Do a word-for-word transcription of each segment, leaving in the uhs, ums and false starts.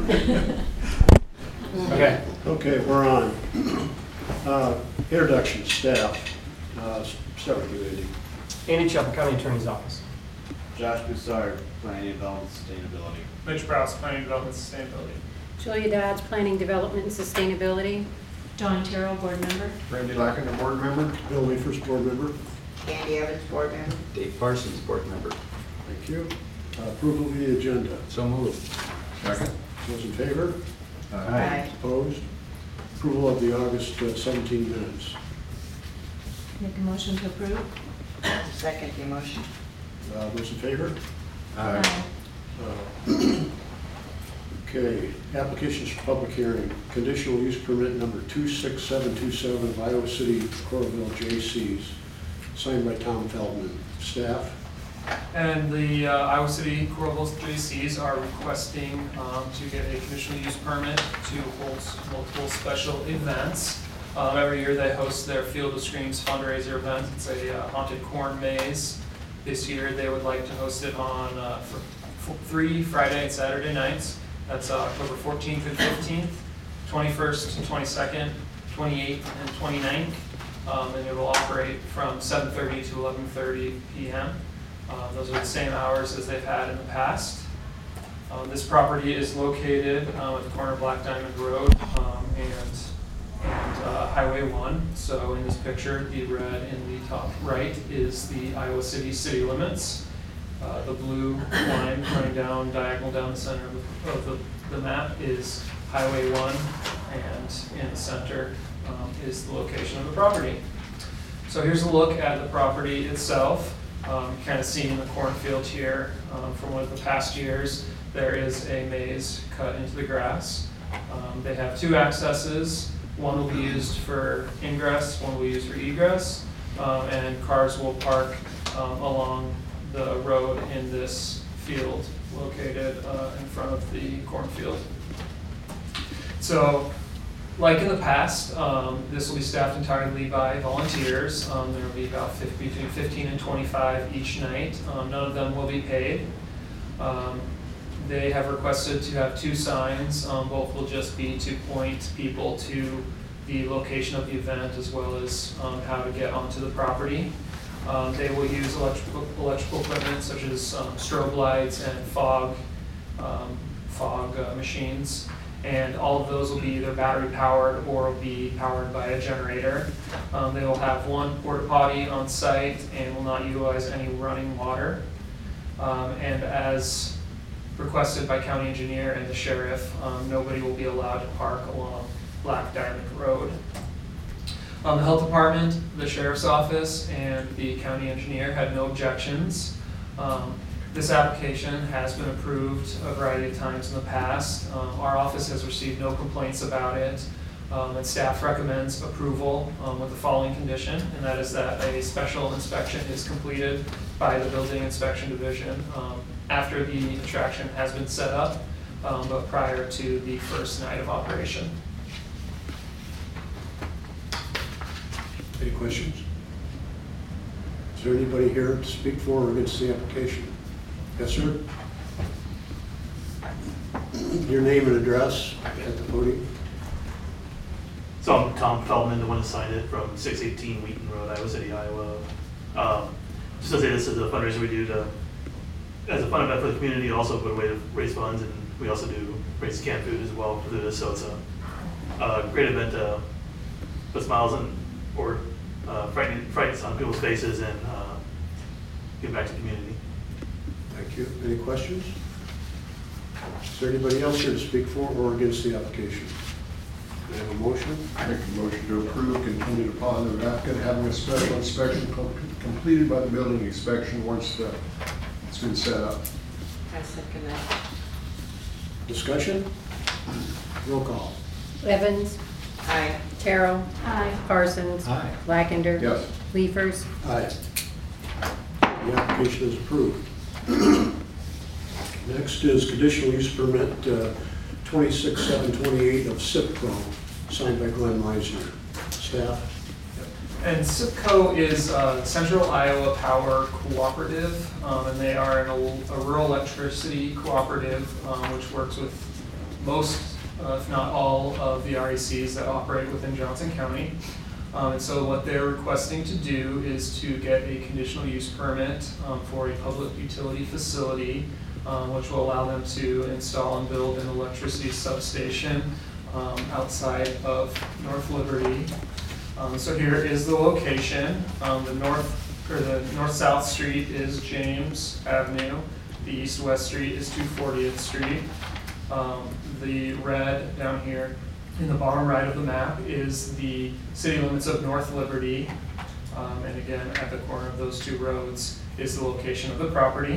Okay. Okay, we're on. Uh, introduction, staff. Uh, start with you, Andy. Andy Chubb, County Attorney's Office. Josh Broussard, Planning Development Sustainability. Mitch Browse, Planning Development Sustainability. Julia Dodds, Planning Development and Sustainability. Dawn Terrell, Board Member. Randy Lackender, Board Member. Bill Leafers, Board Member. Andy Evans, Board Member. Dave Parsons, Board Member. Thank you. Uh, approval of the agenda. So moved. Second. Those in favor? Aye. Opposed? Approval of the August uh, seventeenth minutes. Make a motion to approve. Second the motion. Uh, those in favor? Aye. Uh, Okay, applications for public hearing. Conditional use permit number two six seven two seven of Iowa City Coralville J Cs, signed by Tom Feldman. Staff? And the uh, Iowa City Coralville J Cs are requesting um, to get a conditional use permit to hold multiple special events. Um, every year they host their Field of Screams fundraiser event. It's a uh, haunted corn maze. This year they would like to host it on uh, for, for three Friday and Saturday nights. That's uh, October fourteenth and fifteenth, twenty-first and twenty-second, twenty-eighth and twenty-ninth. Um, and it will operate from seven thirty to eleven thirty p m Uh, those are the same hours as they've had in the past. Um, this property is located uh, at the corner of Black Diamond Road um, and, and uh, Highway one. So in this picture, the red in the top right is the Iowa City city limits. Uh, the blue line running down diagonal down the center of, the, of the, the map is Highway one, and in the center um, is the location of the property. So here's a look at the property itself. Um, kind of seeing the cornfield here um, from one of the past years. There is a maze cut into the grass. Um, they have two accesses. One will be used for ingress, one will be used for egress, um, and cars will park um, along the road in this field located uh, in front of the cornfield. So, like in the past, um, this will be staffed entirely by volunteers. Um, there will be about fifty, between fifteen and twenty-five each night. Um, none of them will be paid. Um, they have requested to have two signs. Um, both will just be to point people to the location of the event as well as um, how to get onto the property. Um, they will use electrical, electrical equipment such as um, strobe lights and fog, um, fog uh, machines. And all of those will be either battery powered or will be powered by a generator. Um, they will have one porta potty on site and will not utilize any running water. Um, and as requested by county engineer and the sheriff, um, nobody will be allowed to park along Black Diamond Road. Um, the health department, the sheriff's office, and the county engineer had no objections. Um, This application has been approved a variety of times in the past. Um, our office has received no complaints about it, um, and staff recommends approval um, with the following condition, and that is that a special inspection is completed by the Building Inspection Division um, after the attraction has been set up, um, but prior to the first night of operation. Any questions? Is there anybody here to speak for or against the application? Yes, sir. Your name and address at the podium. So I'm Tom Feldman, the one who signed it from six eighteen Wheaton Road, Iowa City, Iowa. Um, just to say this is a fundraiser we do to, as a fun event for the community, also a way to raise funds, and we also do raise canned food as well through this. So it's a, a great event to put smiles on, or uh, frightening, frights on people's faces and uh, give back to the community. Thank you. Any questions? Is there anybody else here to speak for or against the application? Do I have a motion? Make a motion to approve contingent upon the applicant having a special inspection com completed by the building inspection once the, it's been set up. I second that. Discussion? Roll call. Evans. Aye. Terrell. Aye. Parsons. Aye. Lackender. Yes. Leafers. Aye. The application is approved. Next is conditional use permit uh, twenty-six seven twenty-eight of SIPCO, signed by Glenn Meisner. Staff? And SIPCO is uh, Central Iowa Power Cooperative, um, and they are an, a rural electricity cooperative um, which works with most, uh, if not all, of the R E Cs that operate within Johnson County. Um, and so what they're requesting to do is to get a conditional use permit um, for a public utility facility, um, which will allow them to install and build an electricity substation um, outside of North Liberty. Um, so here is the location. Um, the north or the north-south street is James Avenue. The east-west street is two fortieth Street. Um, the red down here in the bottom right of the map is the city limits of North Liberty. Um, and again, at the corner of those two roads is the location of the property.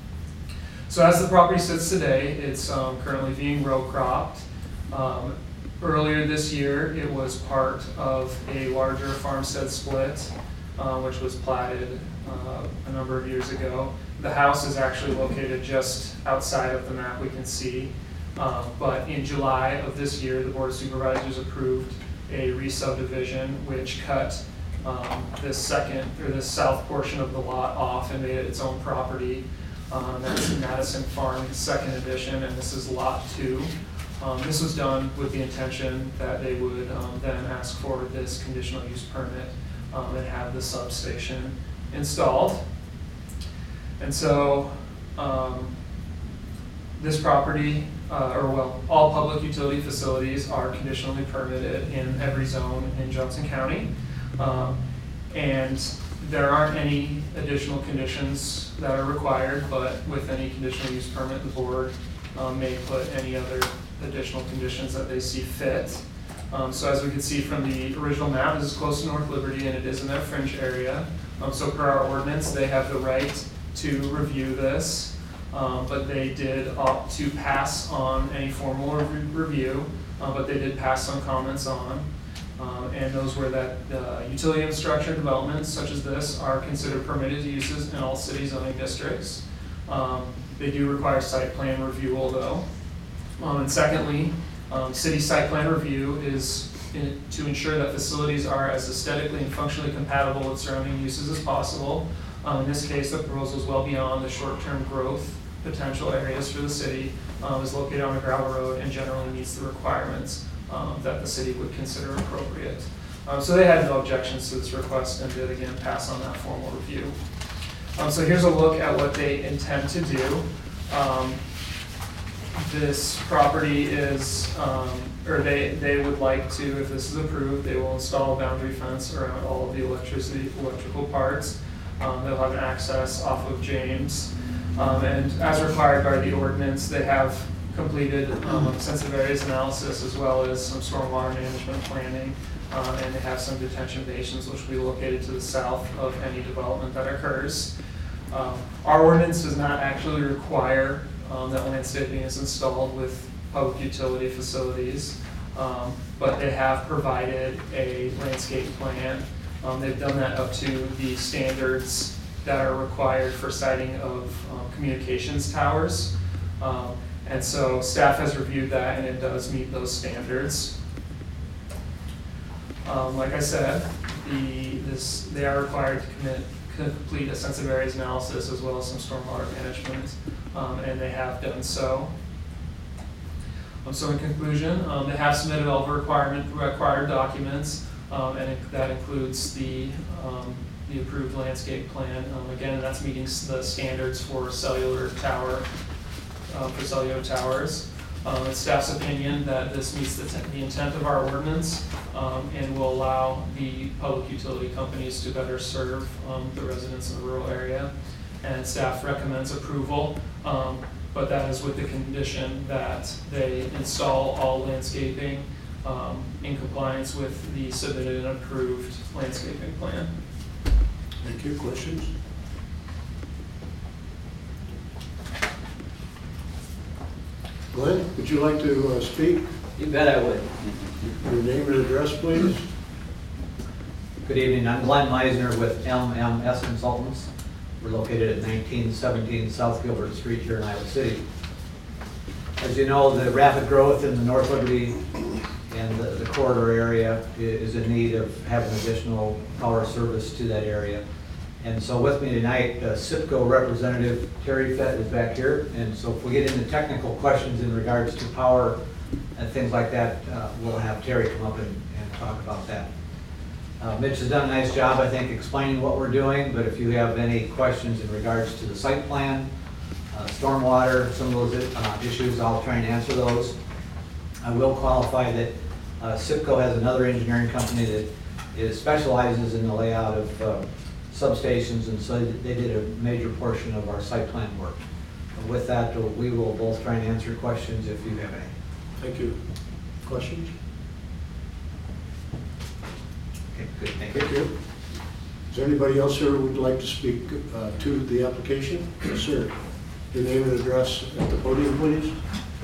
So as the property sits today, it's um, currently being row cropped. Um, earlier this year, it was part of a larger farmstead split, uh, which was platted uh, a number of years ago. The house is actually located just outside of the map we can see. Um, but in July of this year, the Board of Supervisors approved a re-subdivision which cut um, this second, or this south portion of the lot off and made it its own property. Um, that's Madison Farm Second Edition, and this is Lot Two. Um, this was done with the intention that they would um, then ask for this conditional use permit um, and have the substation installed. And so um, this property, uh, or well, all public utility facilities are conditionally permitted in every zone in Johnson County. Um, and there aren't any additional conditions that are required, but with any conditional use permit, the board um, may put any other additional conditions that they see fit. Um, so as we can see from the original map, this is close to North Liberty and it is in their fringe area. Um, so per our ordinance, they have the right to review this. Um, but they did opt to pass on any formal re review, uh, but they did pass some comments on. Um, and those were that uh, utility infrastructure developments such as this are considered permitted uses in all city zoning districts. Um, they do require site plan review though. Um, and secondly, um, city site plan review is in, to ensure that facilities are as aesthetically and functionally compatible with surrounding uses as possible. Um, in this case, the proposal is well beyond the short-term growth potential areas for the city, um, is located on a gravel road and generally meets the requirements um, that the city would consider appropriate. Um, so they had no objections to this request and did again pass on that formal review. Um, so here's a look at what they intend to do. Um, this property is, um, or they, they would like to, if this is approved, they will install a boundary fence around all of the electricity, electrical parts. Um, they'll have an access off of James. Um, and as required by the ordinance, they have completed um, sensitive areas analysis as well as some stormwater management planning, um, and they have some detention basins which will be located to the south of any development that occurs. Um, our ordinance does not actually require um, that landscaping is installed with public utility facilities, um, but they have provided a landscape plan. Um, they've done that up to the standards that are required for siting of um, communications towers. Um, and so staff has reviewed that and it does meet those standards. Um, like I said, the, this, they are required to commit, complete a sensitive areas analysis as well as some stormwater management, um, and they have done so. Um, so in conclusion, um, they have submitted all the requirement, required documents, um, and it, that includes the um, the approved landscape plan. Um, again, that's meeting the standards for cellular tower, uh, for cellular towers. Um, it's staff's opinion that this meets the, the intent of our ordinance um, and will allow the public utility companies to better serve um, the residents in the rural area. And staff recommends approval, um, but that is with the condition that they install all landscaping um, in compliance with the submitted and approved landscaping plan. Thank you. Questions? Glenn, would you like to uh, speak? You bet I would. Your name and address, please. Good evening. I'm Glenn Meisner with M M S Consultants. We're located at nineteen seventeen South Gilbert Street here in Iowa City. As you know, the rapid growth in the North Liberty and the, the corridor area is in need of having additional power service to that area. And so with me tonight, uh, SIPCO representative Terry Fett is back here. And so if we get into technical questions in regards to power and things like that, uh, we'll have Terry come up and, and talk about that. Uh, Mitch has done a nice job, I think, explaining what we're doing, but if you have any questions in regards to the site plan, uh, stormwater, some of those uh, issues, I'll try and answer those. I will qualify that uh, SIPCO has another engineering company that is specializes in the layout of uh, substations, and so they did a major portion of our site plan work. And with that, we will both try and answer questions if you have any. Thank you. Questions? Okay, good, thank you. Thank you. Is there anybody else here who would like to speak uh, to the application? Yes, sir. Your name and address at the podium, please.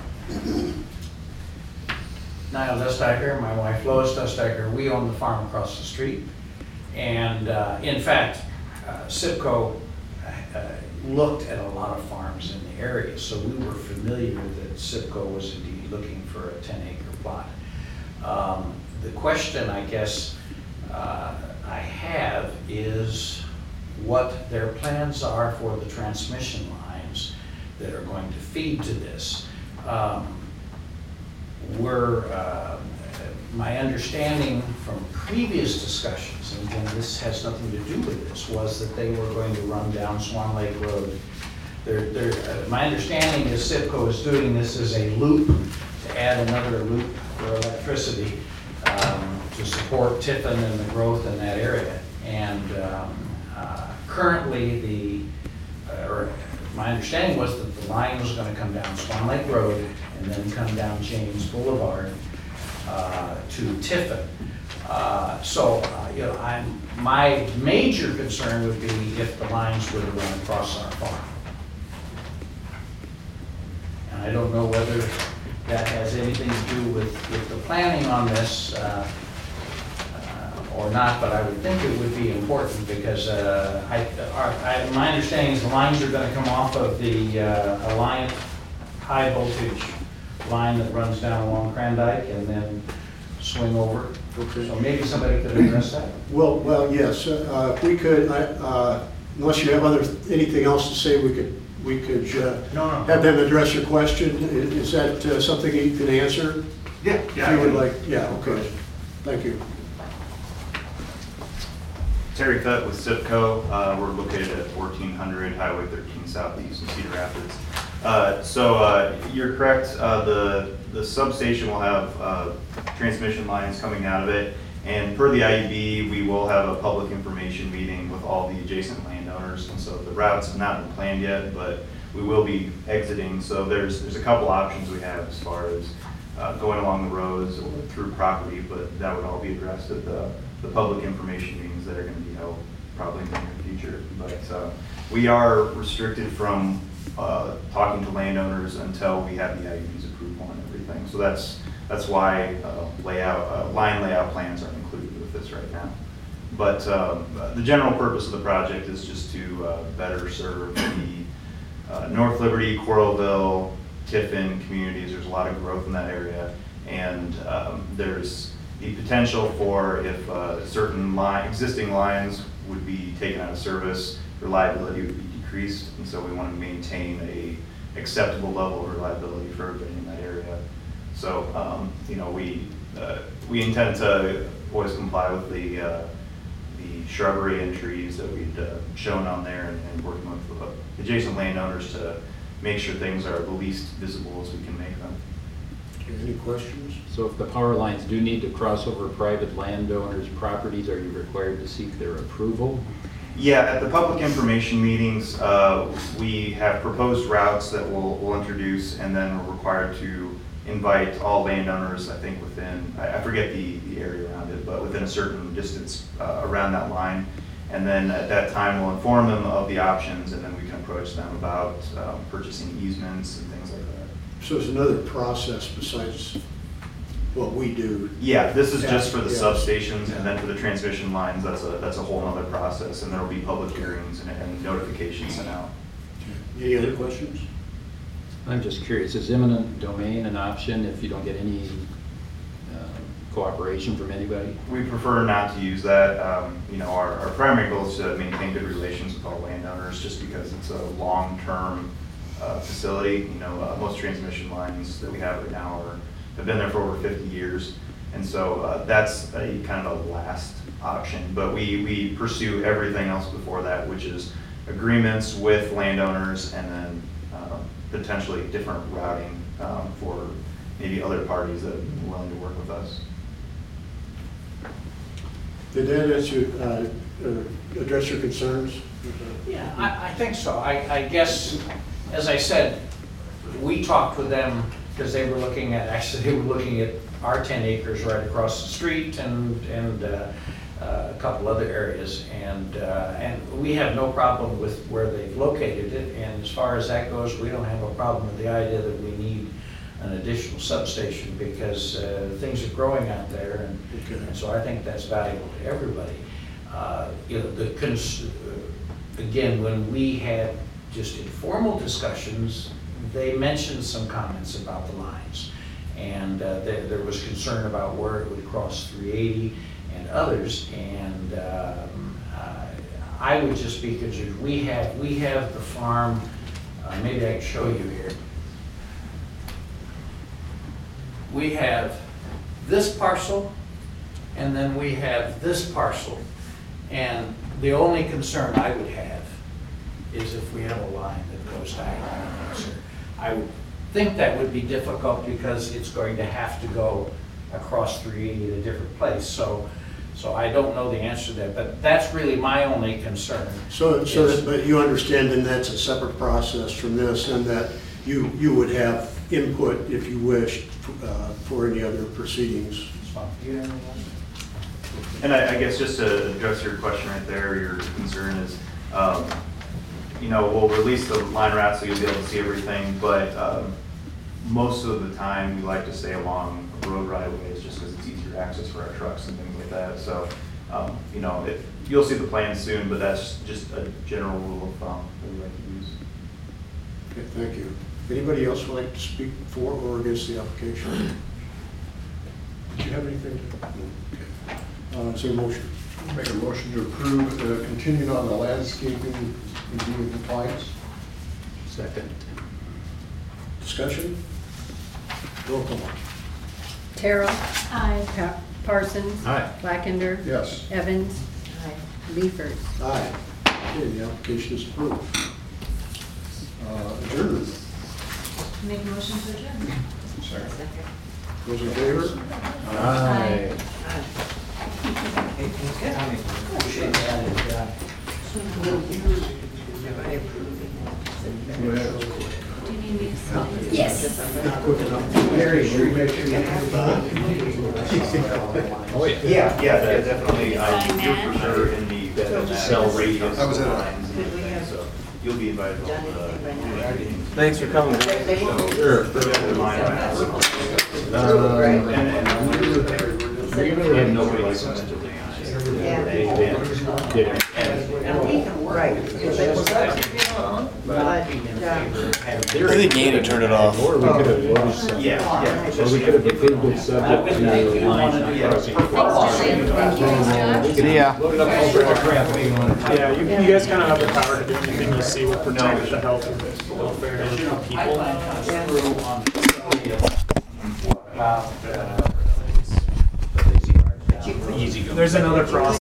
Niall Destacker, my wife Lois Destacker, we own the farm across the street. And uh, in fact, uh, SIPCO uh, looked at a lot of farms in the area, so we were familiar that SIPCO was indeed looking for a ten acre plot. Um, the question, I guess, uh, I have is what their plans are for the transmission lines that are going to feed to this. Um, We're, uh, my understanding from previous discussions, and again, this has nothing to do with this, was that they were going to run down Swan Lake Road. They're, they're, uh, my understanding is SIPCO is doing this as a loop, to add another loop for electricity um, to support Tiffin and the growth in that area. And um, uh, currently, the, uh, or my understanding was that the line was going to come down Swan Lake Road and then come down James Boulevard uh, to Tiffin. Uh, so, uh, you know, I'm, my major concern would be if the lines were to run across our farm. And I don't know whether that has anything to do with, with the planning on this uh, uh, or not, but I would think it would be important because uh, I, our, I, my understanding is the lines are going to come off of the uh, Alliant high voltage line that runs down along Crandike and then swing over. Okay. So maybe somebody could address that. Well, well, yes. Uh, if we could, I, uh, unless you have other anything else to say, we could we could uh, No, no. have them address your question. Is, is that uh, something you can answer? Yeah, If yeah. you I would can- like. Yeah. Okay. Thank you. Terry Fett with SIPCO. Uh, we're located at fourteen hundred Highway thirteen Southeast in Cedar Rapids. Uh, so uh, you're correct. Uh, the the substation will have uh, transmission lines coming out of it, and per the I U B, we will have a public information meeting with all the adjacent landowners. And so the routes have not been planned yet, but we will be exiting. So there's there's a couple options we have as far as uh, going along the roads or through property, but that would all be addressed at the the public information meetings that are going to be held probably in the near future. But uh, we are restricted from uh, talking to landowners until we have the I U B's approval and everything. So that's that's why uh, layout uh, line layout plans are included with this right now. But um, the general purpose of the project is just to uh, better serve the uh, North Liberty, Coralville, Tiffin communities. There's a lot of growth in that area, and um, there's the potential for if uh, certain line, existing lines would be taken out of service, reliability would be decreased, and so we want to maintain a acceptable level of reliability for everybody in that area. So, um, you know, we uh, we intend to always comply with the uh, the shrubbery and trees that we'd uh, shown on there, and, and working with uh, adjacent landowners to make sure things are the least visible as we can make them. Any questions? So if the power lines do need to cross over private landowners' properties, are you required to seek their approval? Yeah, at the public information meetings, uh, we have proposed routes that we'll, we'll introduce, and then we're required to invite all landowners, I think within, I, I forget the, the area around it, but within a certain distance uh, around that line. And then at that time, we'll inform them of the options, and then we can approach them about um, purchasing easements and things like that. So it's another process besides what we do. Yeah, this is just for the Yeah. substations, and then for the transmission lines, that's a that's a whole other process, and there will be public hearings and, and notifications sent out. Any other questions? I'm just curious, is eminent domain an option if you don't get any uh, cooperation from anybody? We prefer not to use that. Um, You know, our, our primary goal is to maintain good relations with all landowners, just because it's a long-term uh, facility. You know, uh, most transmission lines that we have right now are, have been there for over fifty years. And so uh, that's a kind of a last option. But we, we pursue everything else before that, which is agreements with landowners and then uh, potentially different routing um, for maybe other parties that are willing to work with us. Did that answer, uh, uh, address your concerns? Yeah, I, I think so. I, I guess, as I said, we talked with them because they were looking at, actually, they were looking at our ten acres right across the street and, and uh, uh, a couple other areas. And, uh, and we have no problem with where they've located it. And as far as that goes, we don't have a problem with the idea that we need an additional substation because uh, things are growing out there. And, Okay. and so I think that's valuable to everybody. Uh, you know, the cons uh, again, when we had just informal discussions, they mentioned some comments about the lines. And uh, there, there was concern about where it would cross three eighty and others. And um, uh, I would just be concerned. We have, we have the farm, uh, maybe I can show you here. We have this parcel, and then we have this parcel. And the only concern I would have is if we have a line that goes diagonally. I would think that would be difficult because it's going to have to go across three eighty at a different place. So, so I don't know the answer to that, but that's really my only concern. So, so, is- that- but you understand then that's a separate process from this, and that you, you would have input, if you wished, uh, for any other proceedings. It's fine. You have any other? And I, I guess just to address your question right there, your concern is, um, you know, we'll release the line route so you'll be able to see everything, but um, most of the time we like to stay along road right of ways just because it's easier access for our trucks and things like that. So, um, you know, it, you'll see the plan soon, but that's just a general rule of thumb that we like to use. Okay, thank you. Anybody else would like to speak for or against the application? Did you have anything? No. Okay. Uh, is there a motion? Make a motion to approve, uh, continuing on the landscaping review compliance. Second. Discussion? Roll call. Terrell. Aye. Pa- Parsons. Aye. Blackender. Yes. Evans. Aye. Liefers. Aye. Okay, the application is approved. Uh, adjourned. Make a motion to adjourn. Second. Second. Those in favor? Aye. Appreciate that. And, uh, Go ahead. Do you need me to sign? Yes. Not quick enough. Mary, should we make sure you have Oh, yeah. Yeah, yeah, de- definitely. I- Sign You're that. for sure in the That that cell radius I was in it. lines and everything, so you'll be invited Done on anything the. right now? Thanks for coming. Sure. The line routes. Um, And, and we have nobody licensed until they. Yeah. They- they- Did it. Right. But, uh, I think Andy turned it off. Or we could have, or we could Yeah, yeah. have approved it subject to line crossing. Yeah. Look it up over at the craft meeting on it. Yeah, you, you guys kind of have the power to do anything you see will protect the health and welfare of the people. About, uh, There's another process.